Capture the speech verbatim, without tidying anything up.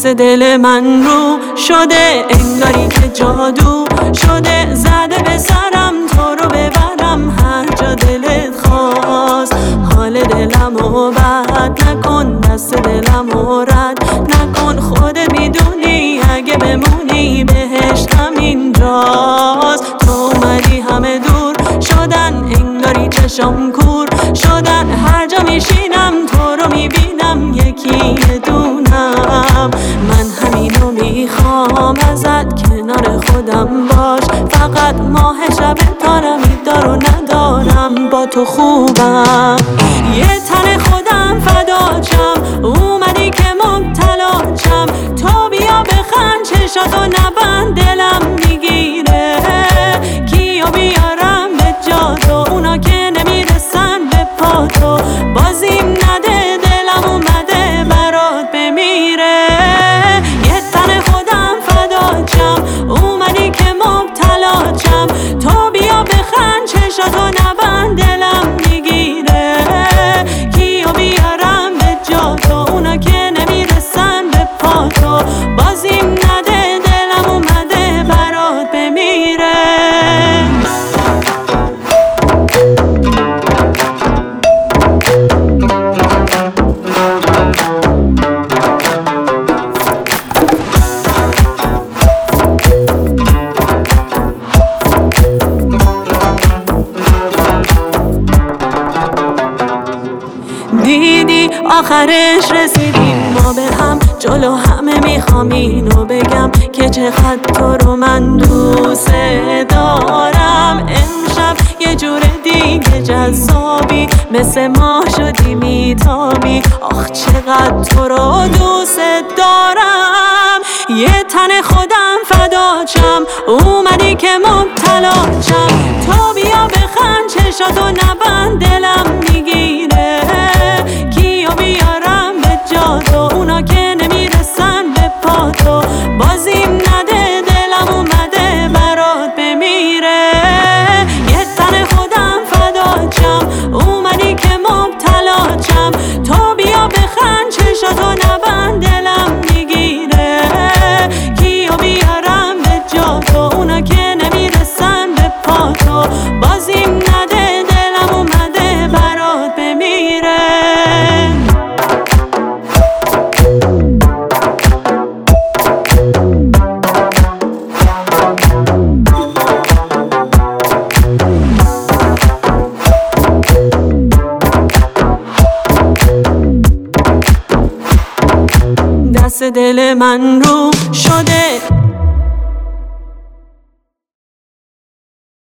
دست دل من رو شده، انگاری که جادو شده، زده به سرم تو رو ببرم هر جا دلت خواست. حال دلمو بد نکن، دست دلمو رد نکن، خودت میدونی اگه بمونی بهشتم اینجاست. تو اومدی همه دور شدن، انگاری چشم کور شدن، هر جا میشینم تو رو میبینم یکی دونم. من همینو میخوام ازت، کنار خودم باش فقط، ماه شب تارمی دارو ندارم با تو خوبم. یه تن خودم فداچم، اومدی که مبتلاچم، تو بیا بخند چشاتو نبند دلم میگیره، کیو بیارم به جا تو، اونا که نمیرسن به پا تو، بازیم نده دلم اومده برات بمیره. یه تن خودم فداچم، اومدی که مبتلاچم، تو بیا بخند چشاتو نبند دلم میگیره، کیو بیارم به جا تو، اونا که نمیرسن به پا تو، بازیم نده دلم اومده برات بمیره. دیدی آخرش رسیدیم ما به هم، جلو همه میخوام اینو بگم که چقدر تو رو من دوست دارم. امشب یه جور دیگه جذابی، مثل ما شدی میتابی، آخ چقدر تو رو دوست دارم. یه تن خودم فداچم، اومدی که مبتلاچم، تو بیا بخند چشاتو نبند دلم میگیره، کیو بیارم به جا تو، اونا که نمیرسن به پا تو، بازیم نده دلم اومده برات بمیره. یه تن خودم فداچم، اومدی که مبتلاچم، تو بیا بخند چشاتو نبند دلم میگیره، کیو بیارم به جا تو، اونا که نمیرسن به پا تو، بازیم نده دلم اومده برات بمیره. دست دل من رو شده